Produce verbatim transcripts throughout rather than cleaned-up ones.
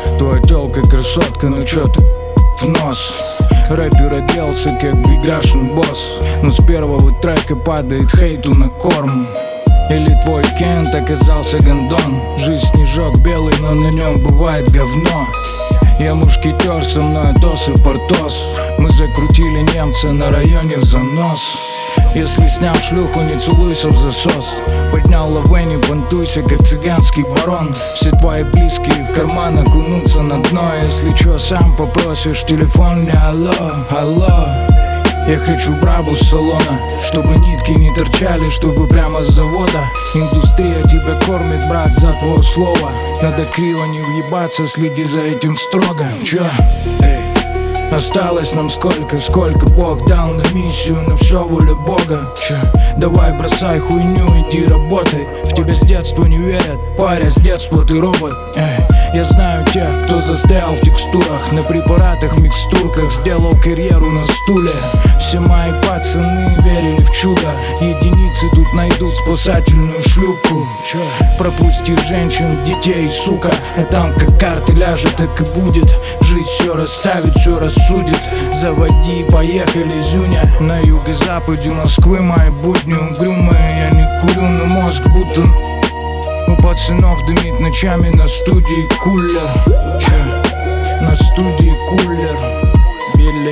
Твоя тёлка красотка, ну чё ты в нос? Рэпер оделся как бигашен босс, но с первого трека падает хейту на корм. Или твой Кент оказался гондон? Жизнь снежок белый, но на нем бывает говно. Я мушкетер, со мной Атос и Портос. Мы закрутили немца на районе в занос. Если снял шлюху, не целуйся в засос. Поднял лавэ, не понтуйся, как цыганский барон. Все твои близкие в карман окунутся на дно. Если чё, сам попросишь, телефон не алло, алло. Я хочу брабу с салона, чтобы нитки не торчали, чтобы прямо с завода. Индустрия тебя кормит, брат, за твое слово. Надо криво не въебаться, следи за этим строго. Чё? Эй. Осталось нам сколько, сколько Бог дал на миссию, на все воля Бога. Че? Давай бросай хуйню, иди работай. В тебя с детства не верят, паря, с детства ты робот. Эй. Я знаю тех, кто застрял в текстурах, на препаратах, микстурках, сделал карьеру на стуле. Все мои пацаны верили в чудо. Единицы тут найдут спасательную шлюпку. Че? Пропусти женщин, детей, сука. А там как карта ляжет, так и будет. Жизнь все расставит, все рассудит. Заводи, поехали, Зюня. На юго-западе Москвы мои будни угрюмые. Я не курю, но мозг будто у пацанов дымит ночами на студии кулер. Че? На студии кулер. Билли.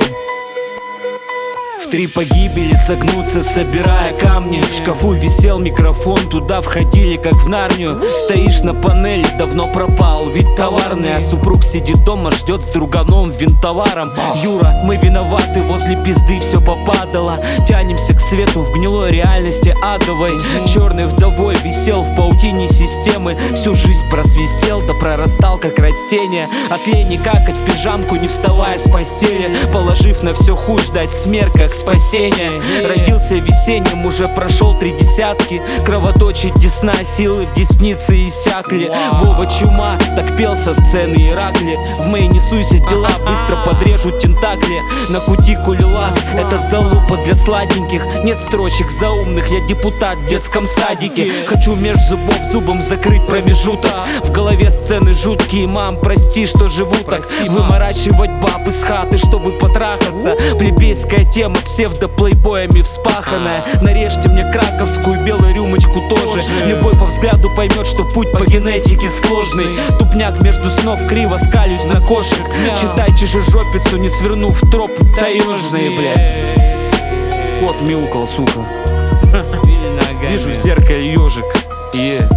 В три погибели согнуться, собирая камни. В шкафу висел микрофон, туда входили как в Нарнию. Стоишь на панели, давно пропал вид товарный. А супруг сидит дома, ждет с друганом винтоваром. Юра, мы виноваты, возле пизды все попадало. Тянемся к свету в гнилой реальности адовой. Черной вдовой висел в паутине системы. Всю жизнь просвистел, да прорастал как растение. От лени какать в пижамку, не вставая с постели. Положив на все хуй, ждать смерть как спасение. Родился весенним, уже прошел три десятки. Кровоточит десна, силы в деснице иссякли. Вова чума, так пел со сцены Иракли. В мои не суйся дела, быстро подрежут тентакли. На кутикуле лак, это залупа для сладеньких. Нет строчек заумных, я депутат в детском садике. Хочу меж зубов зубом закрыть промежуток. В голове сцены жуткие, мам, прости, что живу так. Выморачивать баб из хаты, чтобы потрахаться. Плебейская тема, псевдо-плейбоями вспаханная. Нарежьте мне краковскую белую рюмочку тоже. Любой по взгляду поймет, что путь по генетике сложный. Тупняк между снов, криво скалюсь на кошек. Читай чужежопицу, не свернув в тропы таежные, бля. Кот мяукал, сука. Вижу в зеркале ежик. Yeah.